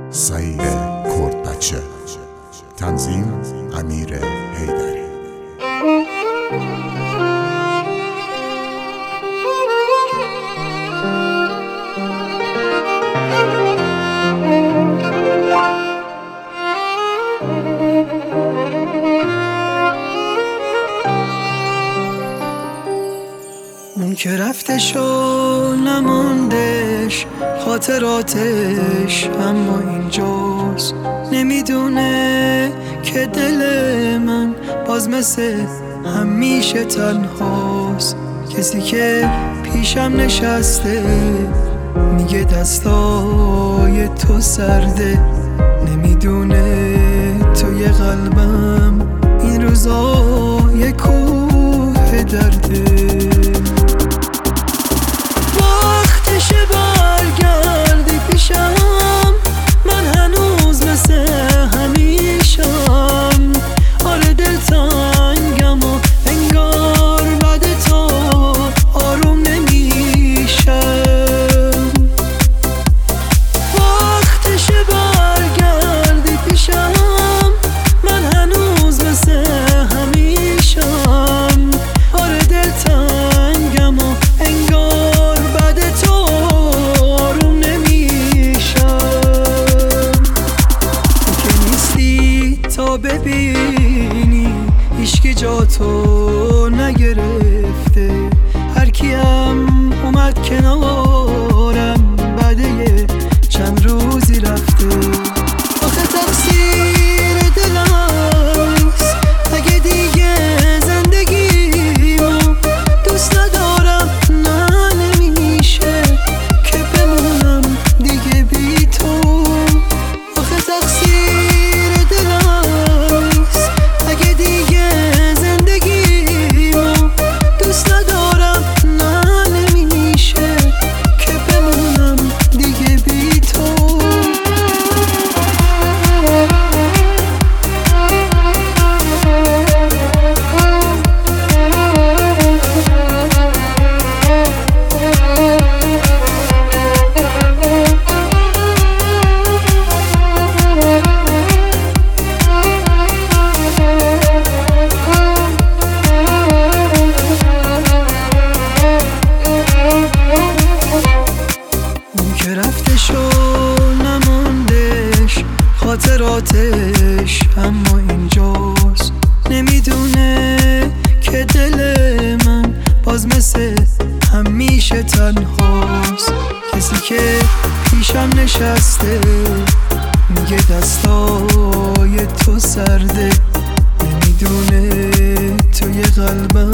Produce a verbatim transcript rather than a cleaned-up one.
سعید کردبچه. تنظیم امیر حیدری. اون که رفتش و نماندش خاطراتش، اما اینجاست نمیدونه که دل من باز مثل همیشه تنهاست. کسی که پیشم نشسته میگه دستای تو سرده، نمیدونه توی قلبم این روزا یه کوه درده. وقتشه برگردی پیشم، من هنوز مثل همیشم. آره دلتنگم و انگار بعد تو آروم نمیشم. وقتشه برگردی پیشم، من هنوز مثل همیشم. آره دلتنگم و انگار بعد تو آروم نمیشم. تو که نیستی تا ببینی هیچکی جا تو نگرفته. هر کیم اومد کنارم بعد یه چند روزی رفته. آخه تقصیر دلمست اگه دیگه زندگیمو دوست ندارم. نه نمیشه که بمونم دیگه بی تو. آخه تقصیر دلمست اگه دیگه زندگیمو دوست ندارم. نه نمیشه که بمونم دیگه بی تو. اون که رفتش و نماندش خاطراتش، اما اینجاست نمیدونه که دل من باز مثل همیشه تنهاست. کسی که پیشم نشسته میگه دستای تو سرده، نمیدونه توی قلبم